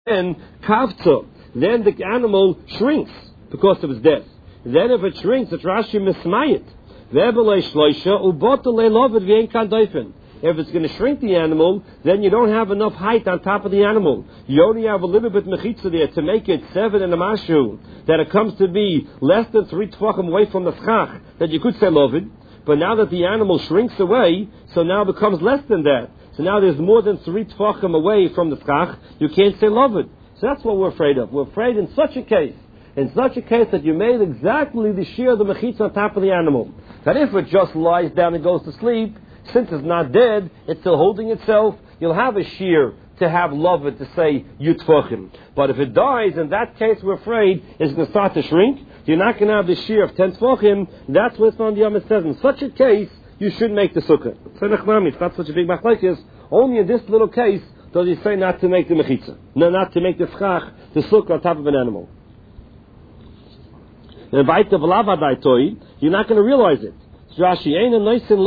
then kavta, then the animal shrinks because of its death. Then if it shrinks, it's Rashi mismayit. If it's going to shrink the animal, then you don't have enough height on top of the animal. You only have a little bit mechitza there to make it 7 and a mashu, that it comes to be less than 3 tvachim away from the schach, that you could say lovid. But now that the animal shrinks away, so now it becomes less than that. So now there's more than 3 tvachim away from the schach, you can't say lovid. So that's what we're afraid of. We're afraid in such a case that you made exactly the shear of the mechitza on top of the animal, that if it just lies down and goes to sleep, since it's not dead, it's still holding itself, you'll have a shear to have love it to say yutfachim. But if it dies, in that case we're afraid it's going to start to shrink. You're not going to have the shear of 10 tfachim. That's what on the Yom says. In such a case, you should make the sukkah. It's not such a big machlokes. Only in this little case does he say not to make the mechitza. No, not to make the schach, the sukkah on top of an animal. And you're not going to realize it. Rashi, you're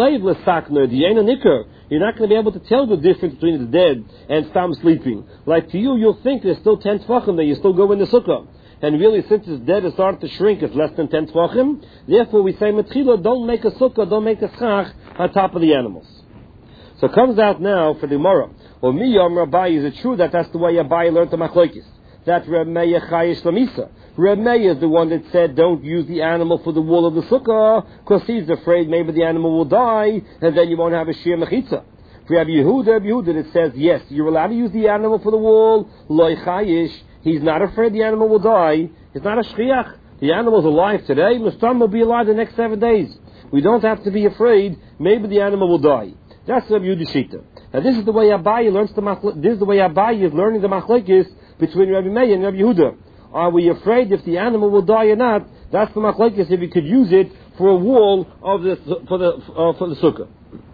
not going to be able to tell the difference between the dead and stam sleeping. Like to you, you'll think there's still 10 tvachim there, you still go in the sukkah. And really, since it's dead, it's started to shrink, it's less than 10 tvachim. Therefore, we say, Metchila, don't make a sukkah, don't make a schach on top of the animals. So it comes out now for the Gemara. Well, Miyam Rabbi, is it true that that's the way Abai learned the machlokes? That Reb Meir chayish lamisa. Reb Meir is the one that said don't use the animal for the wool of the sukkah because he's afraid maybe the animal will die and then you won't have a shear mechitza. For Rabbi Yehuda, it says yes, you're allowed to use the animal for the wool. Loi chayish, he's not afraid the animal will die. It's not a shchiach. The animal's alive today. Mustam will be alive the next 7 days. We don't have to be afraid. Maybe the animal will die. That's Rabbi Yehuda shita. Now this is the way Abai learns this is the way Abai is learning the machlokes between Rabbi Meir and Rabbi Yehuda. Are we afraid if the animal will die or not? That's the machlokes if we could use it for a wall of for the sukkah.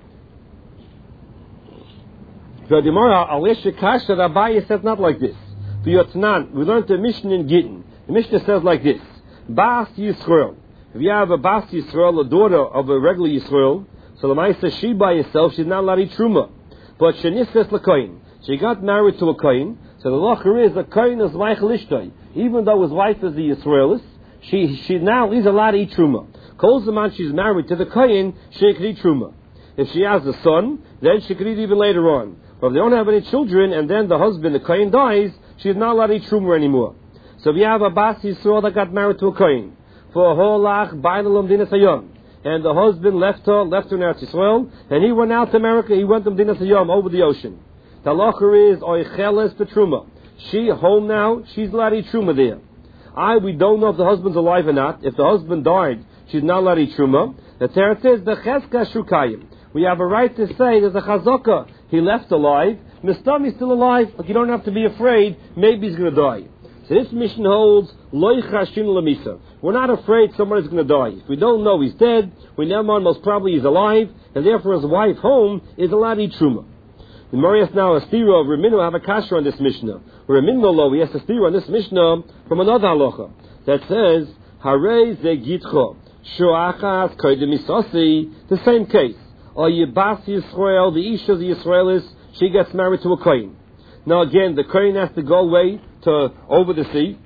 So the Gemara Alesh Kasha Abai says not like this. We learned the Mishnah in Gittin. The Mishnah says like this: Bas Yisrael. If you have a Bas Yisrael, a daughter of a regular Yisrael, so the Ma'aseh she by herself, she's not allowed to eat truma. But shenisses l'koyin, she got married to a koyin. So the lacher is a koyin is meichel ishtay. Even though his wife is the Yisraelis, she now is allowed to eat truma. Kol zaman she's married to the koyin, she can eat truma. If she has a son, then she can eat even later on. But if they don't have any children, and then the husband, the koyin, dies, she's not allowed to eat truma anymore. So if you have a Bas Yisrael that got married to a koyin, for a holach ba'alam dinas hayom, and the husband left her in Eretz Yisrael, and he went out to America, he went to Dinas Hayom, over the ocean. The halacha is, oicheles betruma. She home now, she's allowed to eat truma there. We don't know if the husband's alive or not. If the husband died, she's not allowed to eat truma. The Torah says, becheska shukayim. We have a right to say, there's a chazaka, he left alive, Mistam is still alive, but you don't have to be afraid, maybe he's going to die. So this mission holds, loy chashin lamisa. We're not afraid somebody's going to die. If we don't know he's dead, we know most probably he's alive, and therefore his wife home is allowed to eat truma. The Marias now a stira of Ramino have a kasher on this Mishnah. Ramino lo, he has a stira on this Mishnah from another halacha that says, Harei ze gitcho, shoachas koydem isasi, the same case. Or Yibas Yisrael, the Isha of the Israelis, she gets married to a kohen. Now again, the kohen has to go away to over the sea.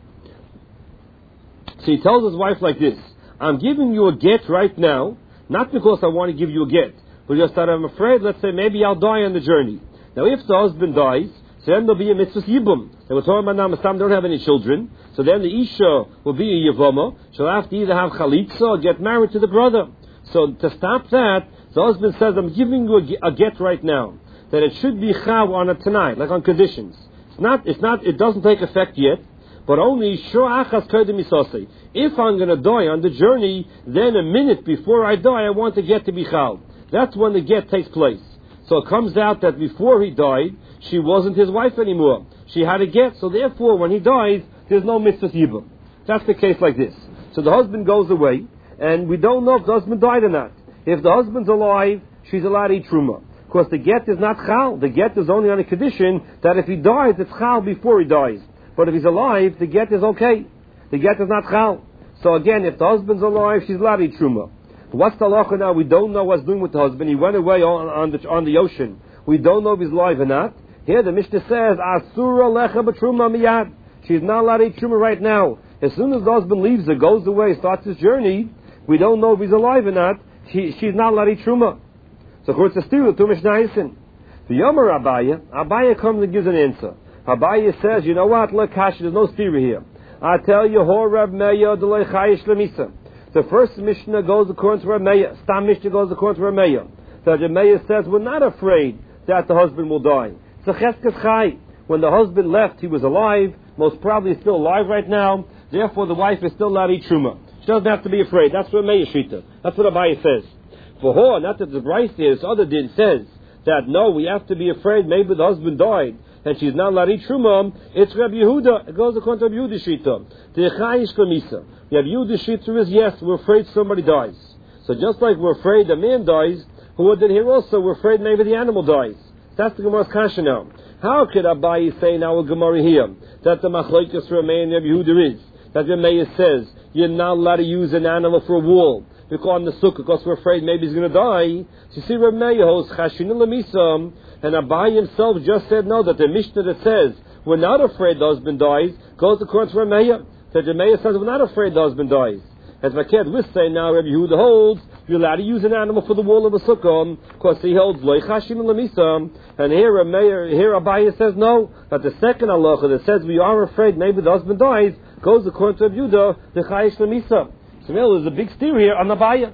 So he tells his wife like this: I'm giving you a get right now, not because I want to give you a get, but just that I'm afraid, let's say, maybe I'll die on the journey. Now if the husband dies, so then there'll be a mitzvah yibum. And we're talking about now, Mastam don't have any children, so then the Isha will be a yivama. She'll have to either have chalitza or get married to the brother. So to stop that, the husband says, I'm giving you a get right now, that it should be chav on it tonight, like on conditions. It doesn't take effect yet, but only shoachas koydem isasi. If I'm going to die on the journey, then a minute before I die, I want the get to be chav. That's when the get takes place. So it comes out that before he died, she wasn't his wife anymore. She had a get, so therefore when he dies, there's no mitzvah yibum. That's the case like this. So the husband goes away, and we don't know if the husband died or not. If the husband's alive, she's allowed to eat truma. Because the get is not chal. The get is only on a condition that if he dies, it's chal before he dies. But if he's alive, the get is okay. The get is not chal. So again, if the husband's alive, she's allowed to eat truma. What's the halacha now? We don't know what's doing with the husband. He went away on the ocean. We don't know if he's alive or not. Here the Mishnah says, Asura lecha b'truma miyad. She's not allowed to eat truma right now. As soon as the husband leaves her, goes away, starts his journey, we don't know if he's alive or not, she's not allowed to eat truma. So of course it's still to Mishnah. The Yomer Abaya comes and gives an answer. Abaya says, you know what, look, Kashi, there's no theory here. I tell you, Hor Rab Meya Delei Chayish Lemisa. The first Mishnah goes according to Rab Meya. Stam Mishnah goes according to Rab Meya. So Rab Meya says, we're not afraid that the husband will die. So Cheskes Chai. When the husband left, he was alive. Most probably he's still alive right now. Therefore, the wife is still allowed to eat truma. She doesn't have to be afraid. That's what Meya Shita. That's what Abaya says. For Hor, not that the Bryce here, this other din says that no, we have to be afraid. Maybe the husband died and she's not allowed to eat truma. It's Rabbi Yehuda. It goes according to Rabbi Yehuda Shita. The Chayish Kamisa. Rabbi Yehuda Shita is yes, we're afraid somebody dies. So just like we're afraid a man dies, who did here also, we're afraid maybe the animal dies. That's the Gemara's kasha now. How could Abayi say now a Gemara here that the machlokes for a man Rabbi Yehuda is that the Meir says you're not allowed to use an animal for a wall because on the sukkah because we're afraid maybe he's going to die. So you see, Rabbi Meir holds chashin l'misam, and Abayi himself just said no, that the Mishnah that says we're not afraid the husband dies goes according to Rabbi Meir. That the Meir says we're not afraid the husband dies. As Vaket we say now, Rabbi Yehuda holds you're allowed to use an animal for the wall of a sukkah because he holds loy chashin l'misam. And here Abayi says no, that the second halacha that says we are afraid maybe the husband dies goes according to Rabbi Yehuda the chayish l'misam. So there's a big steer here on Abayi.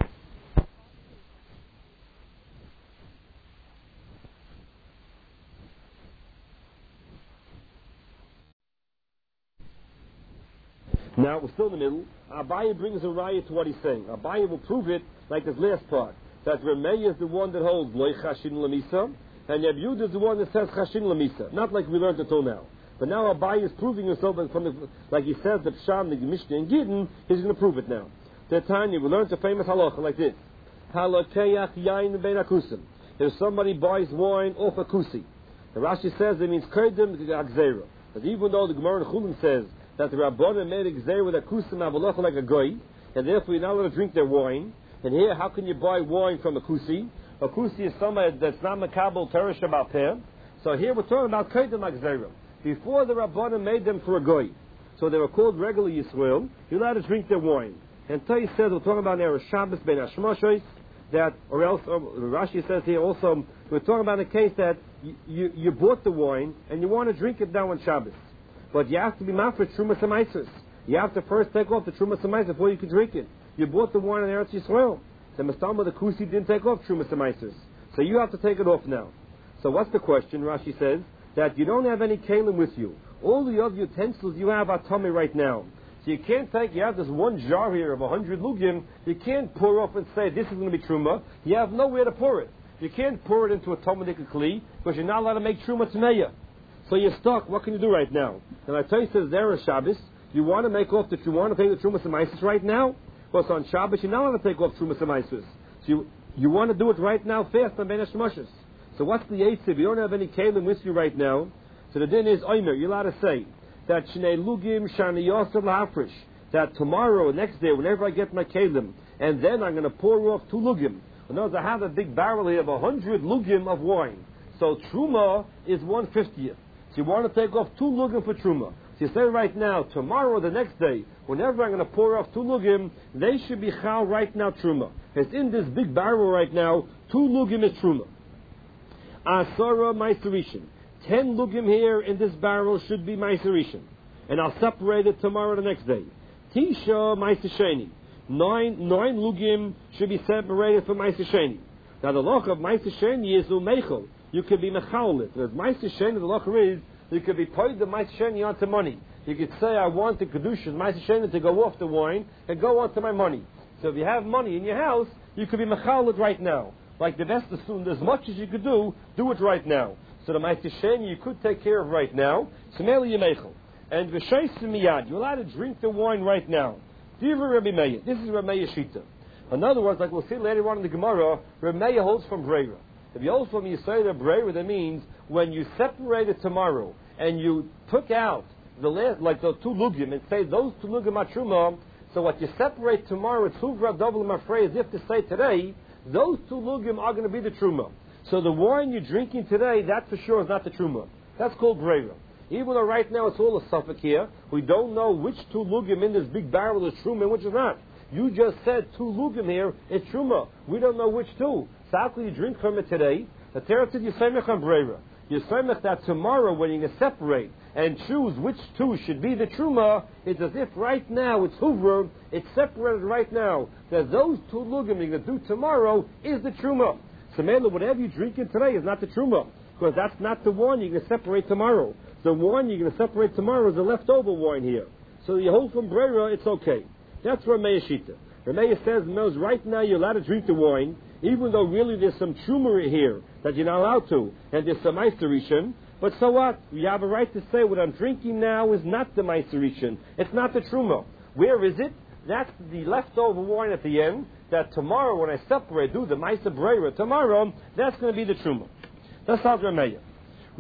Now we're still in the middle. Abayi brings a raya to what he's saying. Abayi will prove it like his last part, that Ramey is the one that holds loy chashin l'misa, and Rabbi Yehuda is the one that says chashin l'misa. Not like we learned until now. But now Abayi is proving himself from the, like he says the Psham, the Mishnah, and Gittin, he's going to prove it now. The Tanya, we learned the famous halacha like this: Halakeach yain bein akusim. If somebody buys wine off a kusi, the Rashi says it means kodim g'agzera. But even though the Gemara in Chulin says that the Rabbanan made a gzera with a kusim avalocha like a goy, and therefore you're not allowed to drink their wine. And here, how can you buy wine from a kusi? A kusi is somebody that's not makabel teresh about peh. So here we're talking about kodim gzera. Before the Rabbanan made them for a goy, so they were called regular Yisrael, you're allowed to drink their wine. And Tay says, we're talking about Erev Shabbos ben Hashmoshes, that, or else, Rashi says here also, we're talking about a case that you bought the wine and you want to drink it now on Shabbos. But you have to be mafresh Trumas HaMaisos. You have to first take off the Trumas HaMaisos before you can drink it. You bought the wine in Eretz Yisrael. The Mastama, the Kusi, didn't take off Trumas HaMaisos. So you have to take it off now. So what's the question? Rashi says that you don't have any kalim with you. All the other utensils you have are tummy right now. So you can't take, you have this one jar here of 100 lugim, you can't pour up and say this is going to be truma. You have nowhere to pour it. You can't pour it into a Talmudic kli because you're not allowed to make truma tmeya. So you're stuck. What can you do right now? And I tell you, says there is Shabbos, you want to make off you want to take the Trumas HaMaisos right now? Because on Shabbos you're not allowed to take off Trumas HaMaisos. So you want to do it right now fast on Ben Hashmoshes. So what's the Eitzib? You don't have any kalim with you right now. So the din is Omer, you're allowed to say that Shnei Lugim Shani Yosef Lahafrish, that tomorrow or next day, whenever I get my kalim, and then I'm going to pour off 2 lugim. In other words, I have a big barrel here of 100 lugim of wine. So Truma is 1/50th. So you want to take off 2 lugim for Truma. So you say right now, tomorrow or the next day, whenever I'm going to pour off 2 lugim, they should be chal right now Truma. It's in this big barrel right now, 2 lugim is Truma. Asara Maiserishin. 10 lugim here in this barrel should be Maiserishin. And I'll separate it tomorrow or the next day. Tisha Maisesheni. 9 lugim should be separated from Maisesheni. Now the loch of Maisesheni is Umeichel. You could be Mechaolit. Whereas Maisesheni, the loch is, you could be paid the Maisesheni onto money. You could say, I want the Kedushin, Maisesheni, to go off the wine and go onto my money. So if you have money in your house, you could be Mechaolit right now. Like the best assumed, as much as you could do it right now. So the Maisesheni you could take care of right now. Smeli Yemeichel. And V'shei Simiyad, you're allowed to drink the wine right now. Divrei Rabbi Meir. This is Rabbi Meir Shita. In other words, like we'll see later on in the Gemara, Rabbi Meir holds from Breira. If you hold from Yisrael Breira, that means when you separate it tomorrow and you took out the last, like the 2 lugim, and say those 2 lugim are truma, so what you separate tomorrow, it's huvra double mafrei, as if to say today, those 2 lugim are going to be the truma. So the wine you're drinking today, that for sure is not the truma. That's called breira. Even though right now it's all a suffix here, we don't know which two lugim in this big barrel is truma and which is not. You just said two lugim here, it's truma. We don't know which two. So how can you drink from it today? The Torah said Yisayimech on breira. Yisayimech that tomorrow when you're going to separate and choose which two should be the truma, it's as if right now it's huvra, it's separated right now. That those two lugim you're going to do tomorrow is the truma. So man, whatever you're drinking today is not the truma. Because that's not the wine you're going to separate tomorrow. The wine you're going to separate tomorrow is the leftover wine here. So you hold from breira, it's okay. That's Rameya Shita. Rameya says, knows right now you're allowed to drink the wine, even though really there's some truma here that you're not allowed to, and there's some meisterishin. But so what? You have a right to say what I'm drinking now is not the meisterishin. It's not the truma. Where is it? That's the leftover wine at the end, that tomorrow when I separate, do the meister breira tomorrow, that's going to be the truma. That's how Rameya.